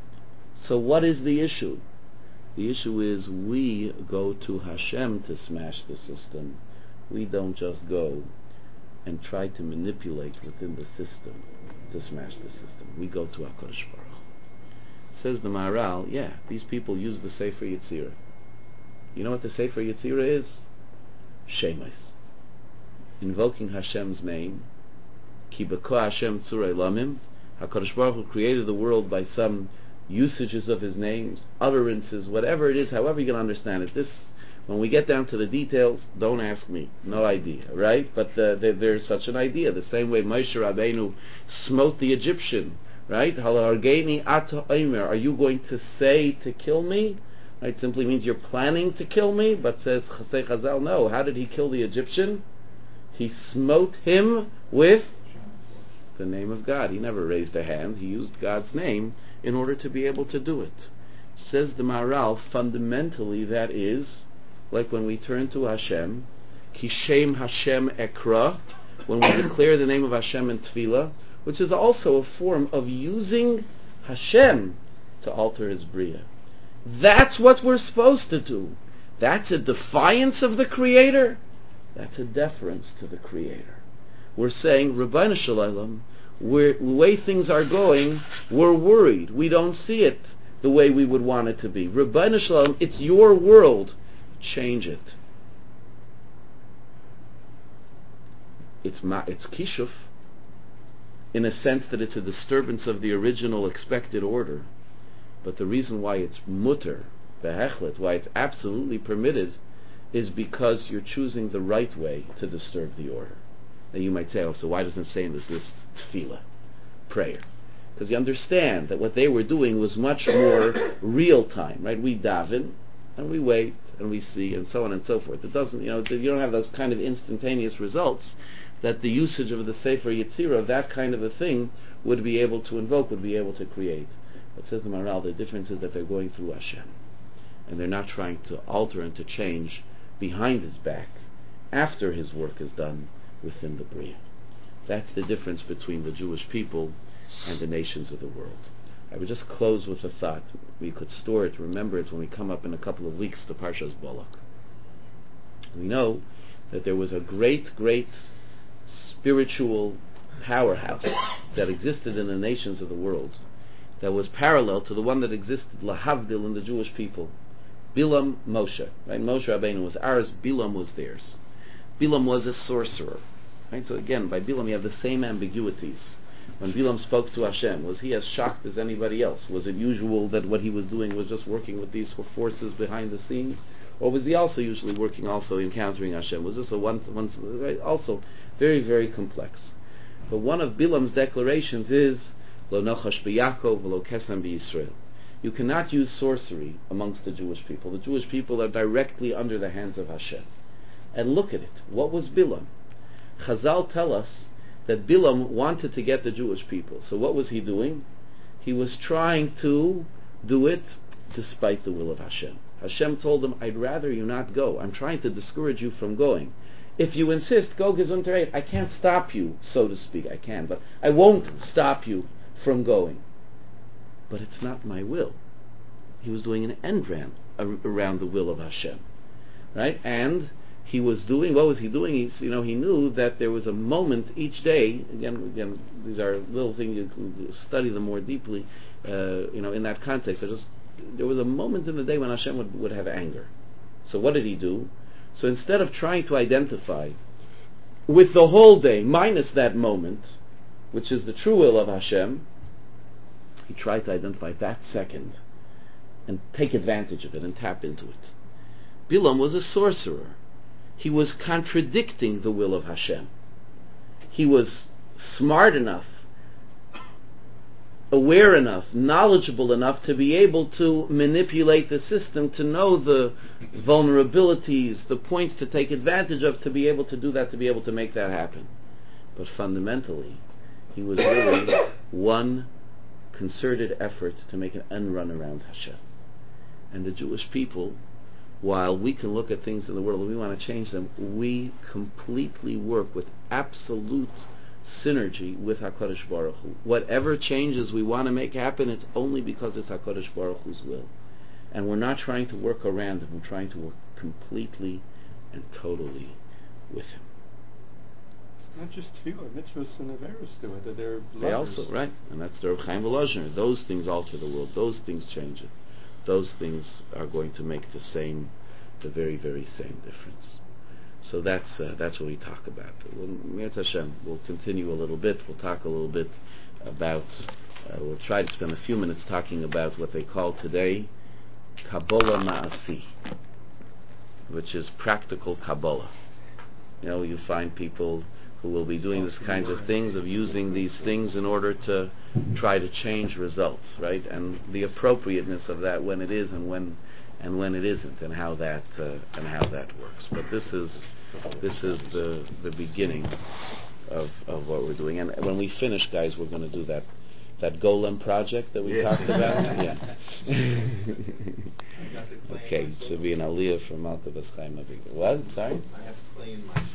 Speaker 1: So what is the issue? The issue is we go to Hashem to smash the system. We don't just go and try to manipulate within the system to smash the system. We go to HaKadosh Baruch Hu. Says the Maharal, yeah, these people use the Sefer Yetzirah. You know what the Sefer Yetzirah is? Shemos. Invoking Hashem's name. Ki b'ko Hashem tzurei lamim. HaKadosh Baruch Hu created the world by some usages of His names, utterances, whatever it is, however you can understand it. This, when we get down to the details, don't ask me. No idea, right? But uh, there, there's such an idea. The same way Moshe Rabbeinu smote the Egyptian, right? Halargeni ata omer. Are you going to say to kill me? It simply means you're planning to kill me. But says Chasei Chazal, no. How did he kill the Egyptian? He smote him with the name of God. He never raised a hand. He used God's name in order to be able to do it. Says the Maharal, fundamentally that is like when we turn to Hashem, Kishem Hashem Ekra, when we declare the name of Hashem in Tefillah, which is also a form of using Hashem to alter His Bria. That's what we're supposed to do. That's a defiance of the Creator. That's a deference to the Creator. we're saying, Rabbeinu Shalom, we're, the way things are going, we're worried. We don't see it the way we would want it to be. Rabbeinu Shalom, it's your world. Change it. It's ma- it's kishuf, in a sense that it's a disturbance of the original expected order. But the reason why it's mutter, behechlet, why it's absolutely permitted, is because you're choosing the right way to disturb the order. Now you might say, oh, so why doesn't it say in this list tefillah, prayer? Because you understand that what they were doing was much more real time, right? We daven, and we wait, and we see, and so on and so forth. It doesn't, you know, you don't have those kind of instantaneous results that the usage of the Sefer Yetzirah, that kind of a thing, would be able to invoke, would be able to create. But says the Maharal, the difference is that they're going through Hashem, and they're not trying to alter and to change behind his back after his work is done within the Bria. That's the difference between the Jewish people and the nations of the world. I would just close with a thought. We could store it, remember it when we come up in a couple of weeks to Parshas Balak. We know that there was a great, great spiritual powerhouse that existed in the nations of the world that was parallel to the one that existed, lahavdil, in the Jewish people. Bilam Moshe, right? Moshe Rabbeinu was ours, Bilam was theirs. Bilam was a sorcerer, right? So again, by Bilam you have the same ambiguities. When Bilam spoke to Hashem, was he as shocked as anybody else? Was it usual that what he was doing was just working with these forces behind the scenes? Or was he also usually working, also encountering Hashem? Was this a one, one right? Also very, very complex. But one of Bilam's declarations is, Lo nochash b'Yakov, v'lo kesem b'Yisrael. You cannot use sorcery amongst the Jewish people. The Jewish people are directly under the hands of Hashem. And look at it. What was Bilam? Chazal tell us that Bilam wanted to get the Jewish people. So what was he doing? He was trying to do it despite the will of Hashem. Hashem told him, I'd rather you not go. I'm trying to discourage you from going. If you insist, go gesundheit. I can't stop you, so to speak. I can, but I won't stop you from going. But it's not my will. He was doing an end ran around the will of Hashem, right? And he was doing, what was he doing? He's, you know, he knew that there was a moment each day. Again, again, these are little things you can study them more deeply. Uh, you know, in that context, I just there was a moment in the day when Hashem would, would have anger. So what did he do? So instead of trying to identify with the whole day, minus that moment, which is the true will of Hashem, he tried to identify that second and take advantage of it and tap into it. Bilam was a sorcerer. He was contradicting the will of Hashem. He was smart enough, aware enough, knowledgeable enough to be able to manipulate the system, to know the vulnerabilities, the points to take advantage of, to be able to do that, to be able to make that happen. But fundamentally, he was really one concerted effort to make an end run around Hashem. And the Jewish people, while we can look at things in the world and we want to change them, we completely work with absolute synergy with HaKadosh Baruch Hu. Whatever changes we want to make happen, it's only because it's HaKadosh Baruch Hu's will. And we're not trying to work around him, we're trying to work completely and totally with him.
Speaker 3: It's not just tefillah, mitzvahs and averos do it. They're
Speaker 1: They also, right, and that's the Reb Chaim Volozhiner. Those things alter the world. Those things change it. Those things are going to make the same, the very, very same difference. So that's uh, that's what we talk about. We'll, Me'at Hashem, we'll continue a little bit. We'll talk a little bit about. Uh, we'll try to spend a few minutes talking about what they call today Kabbalah Ma'asi, which is practical Kabbalah. You know, you find people who will be doing these kinds of things, of using these things in order to try to change results, right? And the appropriateness of that, when it is and when and when it isn't, and how that uh, and how that works. But this is this is the the beginning of of what we're doing. And when we finish, guys, we're going to do that that Golem project that we
Speaker 6: Yeah.
Speaker 1: talked about. Yeah. Okay, it should be an aliyah from Malka Bas Chaim Aviv. What? Sorry.
Speaker 5: I have to clean my